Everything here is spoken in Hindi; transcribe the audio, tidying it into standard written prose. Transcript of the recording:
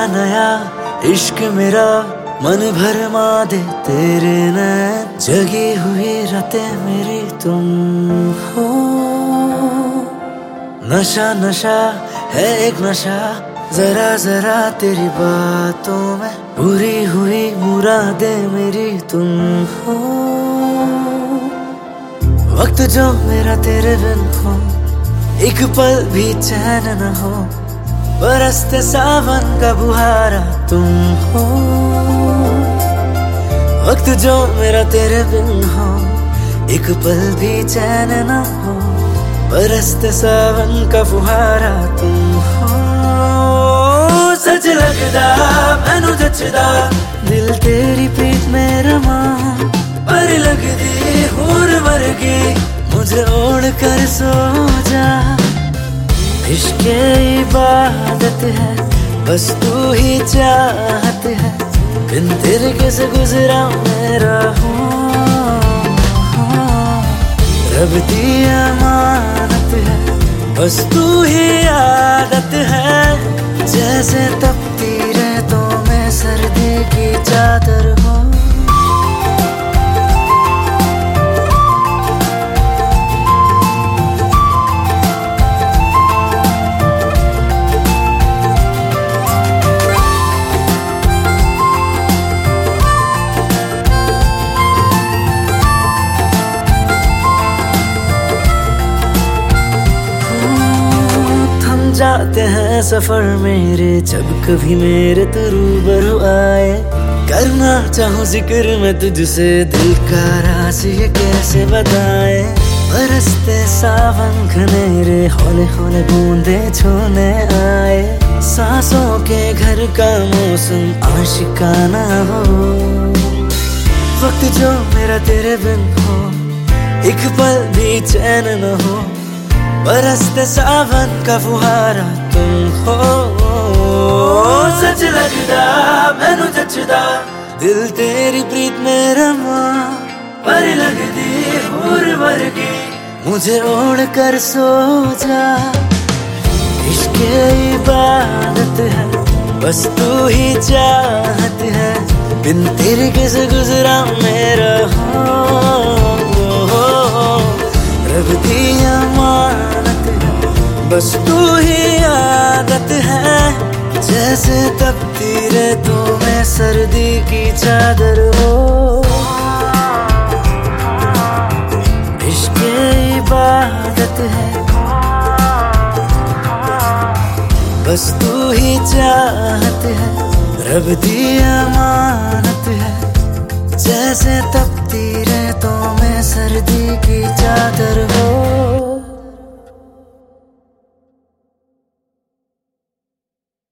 नया इश्क मेरा मन भरमा दे तेरे नैन, जगी हुई रातें मेरी तुम हो। नशा नशा है एक नशा, जरा जरा तेरी बातों में पूरी हुई मुरादें मेरी तुम हो। वक्त जो मेरा तेरे बिन हो, एक पल भी चैन न हो, बरसते सावन का बुहारा तुम हो। वक्त जो मेरा तेरे बिन हो, एक पल भी चैन न हो, बरसते सावन का फुहारा तुम हो। सच लगदा मैनू जचदा, दिल तेरी प्रीत में रमा, पर लगदी हूर वर्गी मुझे ओढ़ कर सो जा। इश्क इबादत है, बस तू ही चाहत है, बिन तेरे कैसे गुजरा मेरा हूँ। रब दी अमानत है, बस तू ही आदत है, जैसे तपती रेतों में सर्दी की चादर हो। जाते हैं सफर मेरे, जब कभी मेरे तू रूबरू आए, करना चाहूँ जिक्र मैं तुझसे, दिल का राज ये कैसे बताए। बरसते सावन घनेरे, हौले हौले बूंदे छूने आए, सांसों के घर का मौसम आशिकाना हो। वक्त जो मेरा तेरे बिन हो, एक पल भी चैन न हो, बरसते सावन का फुहारा तुम हो। सच लगदा मैनू जचदा, दिल तेरी प्रीत में रमा, पर लगदी हूर वर्गी मुझे ओढ़ कर सो जा। इश्क इबादत है, बस तू ही चाहत है, बिन तेरे कैसे गुजरा मेरा हो। रब दी अमानत है, बस तू ही आदत है, जैसे तपती रेतों में सर्दी की चादर हो। इश्क इबादत है, बस तू ही चाहत है, रब दी अमानत है, जैसे तपती रेतों में सर्दी की चादर हो।